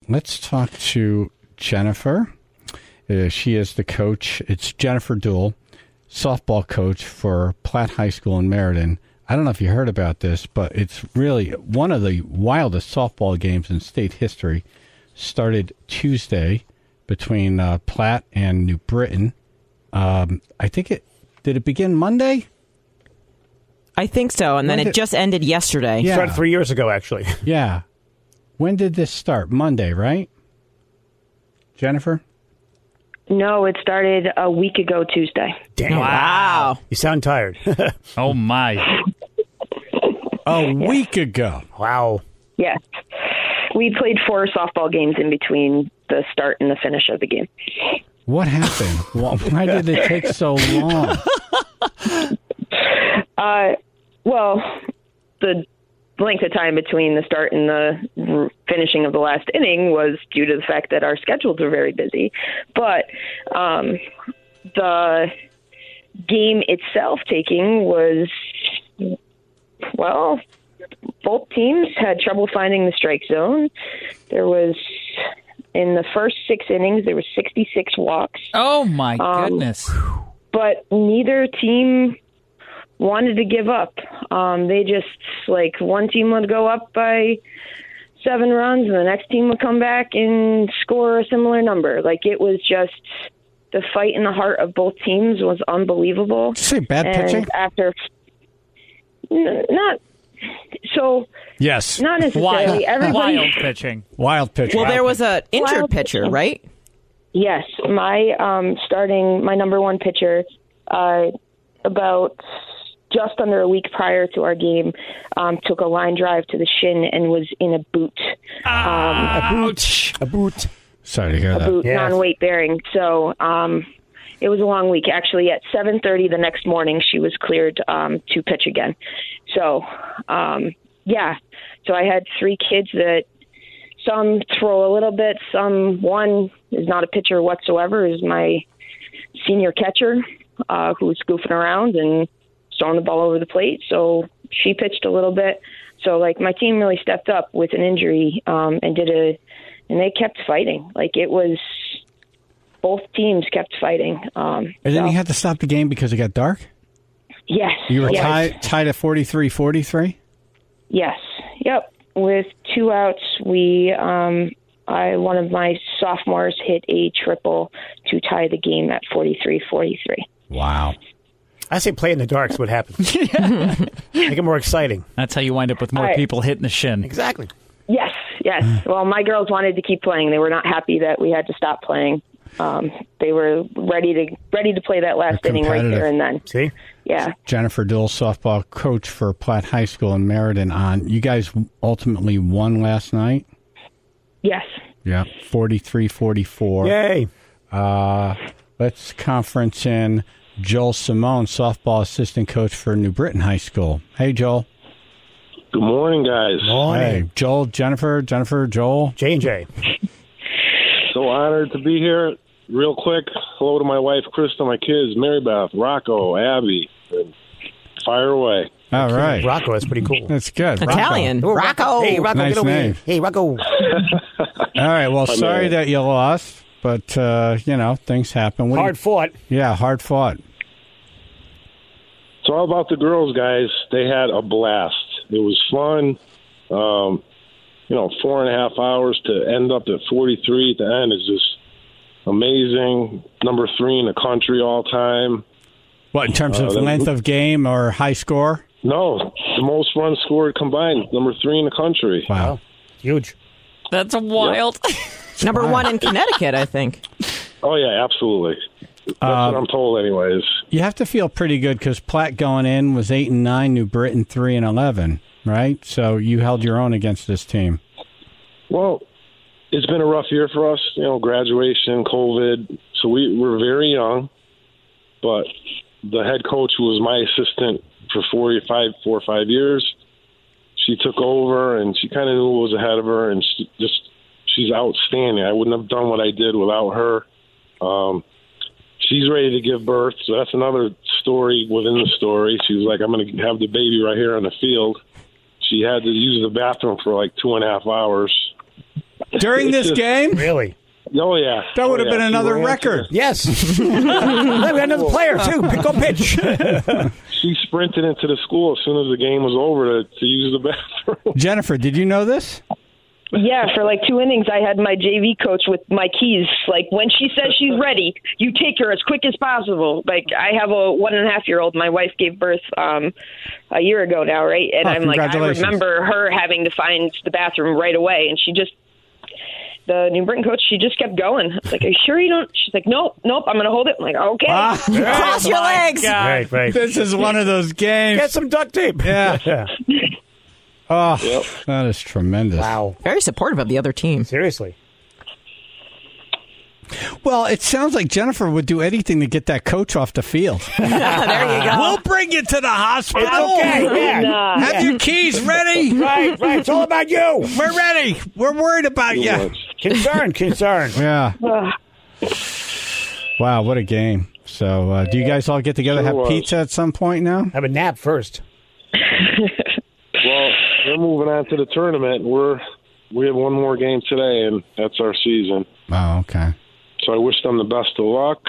let's talk to Jennifer. She is the coach. It's Jennifer Duell, softball coach for Platt High School in Meriden. I don't know if you heard about this, but it's really one of the wildest softball games in state history. Started Tuesday between Platt and New Britain. I think did it begin Monday? I think so, and then it just ended yesterday. Yeah. Started 3 years ago, actually. Yeah. When did this start? Monday, right? Jennifer? No, it started a week ago Tuesday. Damn. Wow. You sound tired. Oh, my. A week ago. Wow. Yes. We played 4 softball games in between the start and the finish of the game. What happened? Why did it take so long? Well, the length of time between the start and the finishing of the last inning was due to the fact that our schedules were very busy. But the game itself taking was, well, both teams had trouble finding the strike zone. There was, in the first 6 innings, there was 66 walks. Oh, my goodness. But neither team wanted to give up. They just, one team would go up by 7 runs, and the next team would come back and score a similar number. It was just the fight in the heart of both teams was unbelievable. Did you say bad pitching? After, not so. Yes. Not necessarily. Wild pitching. Wild pitching. Well, there was an injured pitcher, right? Yes. My my number one pitcher, about just under a week prior to our game, took a line drive to the shin and was in a boot. A boot. Sorry to hear that. A boot, non-weight bearing. So it was a long week. Actually, at 7:30 the next morning, she was cleared to pitch again. So, yeah. So I had 3 kids that some throw a little bit. One is not a pitcher whatsoever, is my senior catcher who was goofing around and throwing the ball over the plate. So she pitched a little bit. So, my team really stepped up with an injury and and they kept fighting. It was, both teams kept fighting. And then you had to stop the game because it got dark? Yes. You were tied at 43-43? Yes. Yep. With 2 outs, one of my sophomores hit a triple to tie the game at 43-43. Wow. I say play in the dark is what happens. Make it more exciting. That's how you wind up with more people hitting the shin. Exactly. Yes. Well, my girls wanted to keep playing. They were not happy that we had to stop playing. They were ready to play that last inning right there and then. See? Yeah. Jennifer Duell, softball coach for Platt High School in Meriden. You guys ultimately won last night? Yes. Yeah, 43-44. Yay. Let's conference in Joel Simone, softball assistant coach for New Britain High School. Hey, Joel. Good morning, guys. Hey, Joel, Jennifer, Joel. J&J. So honored to be here. Real quick, hello to my wife, Krista, my kids, Mary Beth, Rocco, Abby, and fire away. All right. Rocco, that's pretty cool. That's good. Italian. Rocco. Hey, Rocco, Nice get over name. here. Hey, Rocco. All right. Well, sorry that you lost, but, things happen. Hard fought. Yeah, hard fought. It's all about the girls, guys. They had a blast. It was fun. 4.5 hours to end up at 43 at the end is just amazing. Number 3 in the country all time. What, in terms of length of game or high score? No, the most runs scored combined. Number 3 in the country. Wow. Huge. That's wild. Number 1 in Connecticut, I think. Oh, yeah, absolutely. That's what I'm told anyways. You have to feel pretty good because Platt going in was 8-9, New Britain 3-11, right? So you held your own against this team. Well, it's been a rough year for us, graduation, COVID. So we were very young, but the head coach who was my assistant for 4 or 5 years, she took over and she kind of knew what was ahead of her, and she's outstanding. I wouldn't have done what I did without her. She's ready to give birth, so that's another story within the story. She was like, I'm going to have the baby right here on the field. She had to use the bathroom for 2.5 hours. During this game? Really? Oh, yeah. That would have been She another ran to record. Yes. We got another player, too. Go pitch. She sprinted into the school as soon as the game was over to use the bathroom. Jennifer, did you know this? Yeah, for like 2 innings, I had my JV coach with my keys. Like, when she says she's ready, you take her as quick as possible. Like, I have a 1.5-year-old. My wife gave birth a year ago now, right? And I'm like, I remember her having to find the bathroom right away. And the New Britain coach, she just kept going. I was like, are you sure you don't? She's like, nope, I'm going to hold it. I'm like, okay. Cross your legs. Right. This is one of those games. Get some duct tape. Yeah. Oh, that is tremendous. Wow. Very supportive of the other team. Seriously. Well, it sounds like Jennifer would do anything to get that coach off the field. There you go. We'll bring you to the hospital. It's okay. Yeah. Nah. Have your keys ready? Right. It's all about you. We're ready. We're worried about you. Concern. Yeah. Wow, what a game. So, do you guys all get together, have pizza at some point now? Have a nap first. Well, we're moving on to the tournament. We have one more game today, and that's our season. Oh, okay. So I wish them the best of luck.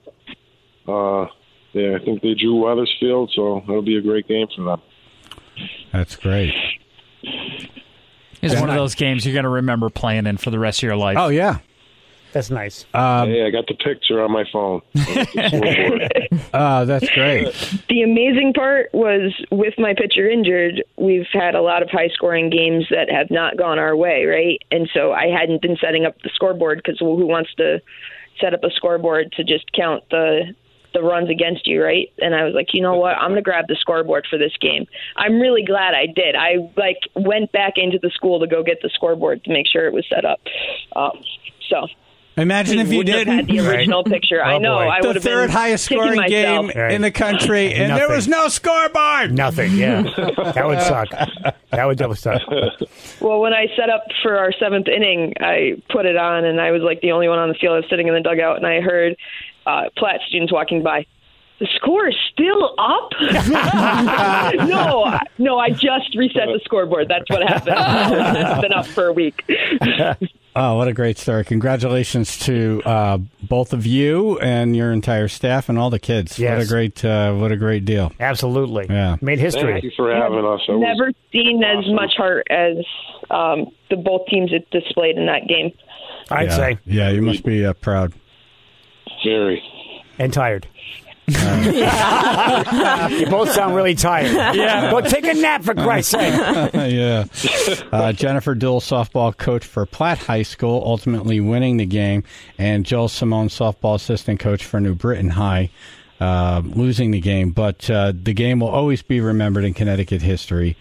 I think they drew Wethersfield, so it'll be a great game for them. That's great. It's one of those games you're going to remember playing in for the rest of your life. Oh, yeah. That's nice. Hey, I got the picture on my phone. That's great. The amazing part was, with my pitcher injured, we've had a lot of high-scoring games that have not gone our way, right? And so I hadn't been setting up the scoreboard because who wants to set up a scoreboard to just count the runs against you, right? And I was like, you know what? I'm going to grab the scoreboard for this game. I'm really glad I did. I went back into the school to go get the scoreboard to make sure it was set up. Imagine if you didn't. Had the original picture. I know. Boy. I would The have third been highest kicking scoring myself. game in the country, and there was no scoreboard. Nothing, yeah. That would suck. That would double suck. Well, when I set up for our 7th inning, I put it on, and I was like the only one on the field. I was sitting in the dugout, and I heard Platt students walking by. The score is still up? No, I just reset the scoreboard. That's what happened. It's been up for a week. Oh, what a great story. Congratulations to both of you and your entire staff and all the kids. Yes. What a great deal. Absolutely. Yeah. Made history. Thank you for having us. That was Never seen as awesome. much heart as the both teams it displayed in that game. I'd say. Yeah, you must be proud. Very. And tired. You both sound really tired. Yeah. Go take a nap, for Christ's sake. Yeah. Jennifer Duell, softball coach for Platt High School, ultimately winning the game, and Joel Simone, softball assistant coach for New Britain High, losing the game. But the game will always be remembered in Connecticut history,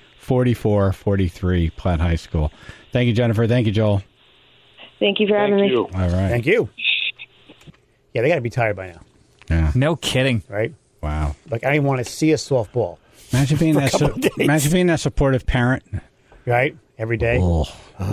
44-43, Platt High School. Thank you, Jennifer. Thank you, Joel. Thank you for having me. All right. Thank you. Yeah, they got to be tired by now, Yeah. No kidding. right? Wow. Like, I don't even want to see a softball, Imagine being For a couple of days. imagine being that supportive parent. right? Every day. Oh.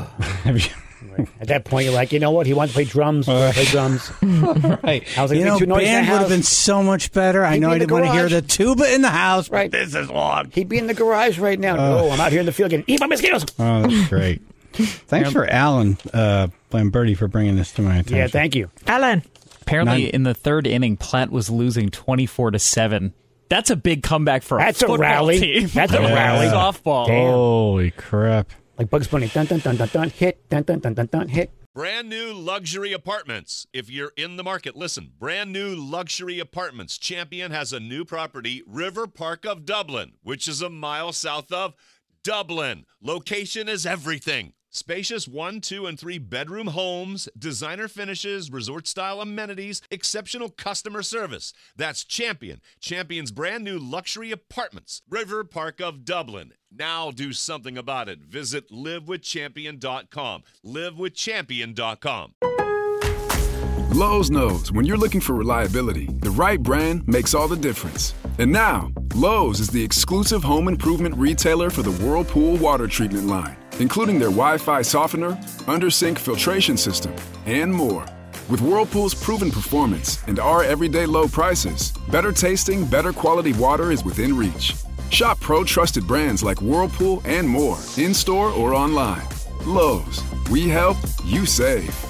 Right. At that point, you're like, you know what? He wants to play drums. Play drums. Right. I was like, You know, too noisy in band the would have house. been so much better. I He'd know be I in the didn't want to hear garage. the tuba in the house, Right. but this is long. He'd be in the garage right now. No, I'm out here in the field getting eat by mosquitoes. Oh, that's great. Thanks for Alan Lamberti for bringing this to my attention. Yeah, thank you. Alan. Apparently, in the third inning, Platt was losing 24-7. That's a big comeback for That's a a football rally. team. That's a rally. Softball. Damn. Holy crap. Like Bugs Bunny. Dun, dun, dun, dun, dun, hit. Dun, dun, dun, dun, dun, hit. Brand new luxury apartments. If you're in the market, listen. Brand new luxury apartments. Champion has a new property, River Park of Dublin, which is a mile south of Dublin. Location is everything. Spacious 1, 2, and 3 bedroom homes, designer finishes, resort-style amenities, exceptional customer service. That's Champion. Champion's brand new luxury apartments. River Park of Dublin. Now do something about it. Visit livewithchampion.com. Livewithchampion.com. Lowe's knows when you're looking for reliability, the right brand makes all the difference. And now, Lowe's is the exclusive home improvement retailer for the Whirlpool water treatment line, including their Wi-Fi softener, under-sink filtration system, and more. With Whirlpool's proven performance and our everyday low prices, better tasting, better quality water is within reach. Shop pro-trusted brands like Whirlpool and more, in-store or online. Lowe's, we help, you save.